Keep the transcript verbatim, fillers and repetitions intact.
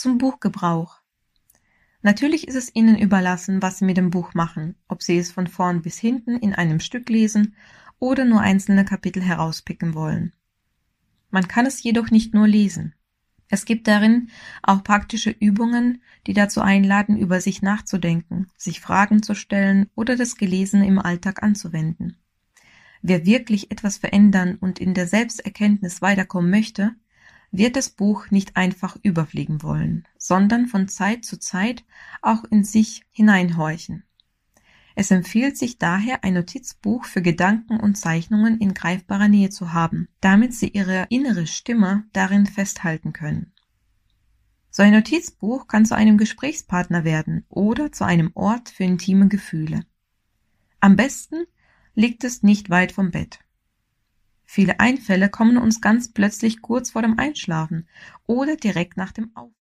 zum Buchgebrauch. Natürlich ist es Ihnen überlassen, was Sie mit dem Buch machen, ob Sie es von vorn bis hinten in einem Stück lesen oder nur einzelne Kapitel herauspicken wollen. Man kann es jedoch nicht nur lesen. Es gibt darin auch praktische Übungen, die dazu einladen, über sich nachzudenken, sich Fragen zu stellen oder das Gelesene im Alltag anzuwenden. Wer wirklich etwas verändern und in der Selbsterkenntnis weiterkommen möchte, wird das Buch nicht einfach überfliegen wollen, sondern von Zeit zu Zeit auch in sich hineinhorchen. Es empfiehlt sich daher, ein Notizbuch für Gedanken und Zeichnungen in greifbarer Nähe zu haben, damit Sie Ihre innere Stimme darin festhalten können. So ein Notizbuch kann zu einem Gesprächspartner werden oder zu einem Ort für intime Gefühle. Am besten liegt es nicht weit vom Bett. Viele Einfälle kommen uns ganz plötzlich kurz vor dem Einschlafen oder direkt nach dem Aufwachen.